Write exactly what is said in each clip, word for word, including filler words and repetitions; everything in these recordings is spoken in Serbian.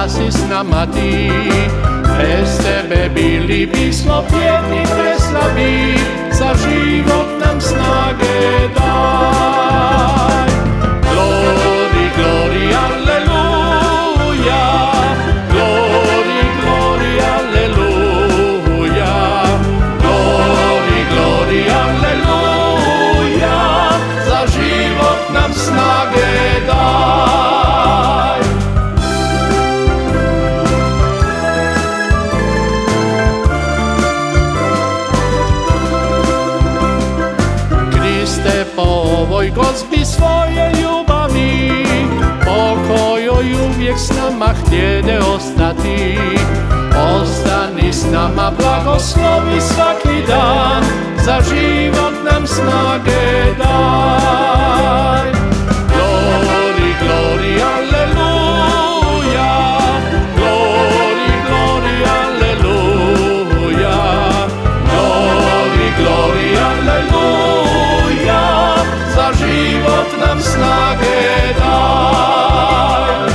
da si s nama ti. Bez tebe bili bismo bijedni, preslabi, za život nam snage daj. Glori, glori, aleluja, glori, glori, aleluja, glori, glori, aleluja, za život nam snage daj. Kriste, po ovoj gozbi svoje ljubavi, po kojoj uvijek s nama htjede ostati, ostani s nama, blagoslovi svaki dan, za život nam snage daj. Glori, glori, aleluja, glori, glori, aleluja, glori, glori, aleluja, za život nam snage daj.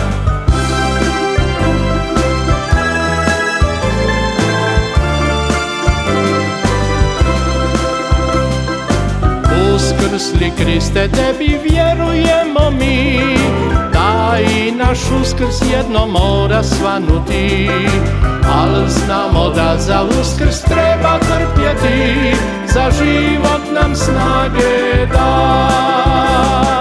Uskrsli Kriste, tebi vjerujemo mi, da i naš uskrs jedno mora svanuti, al znamo da za uskrs treba trpjeti, za život nam snage daj.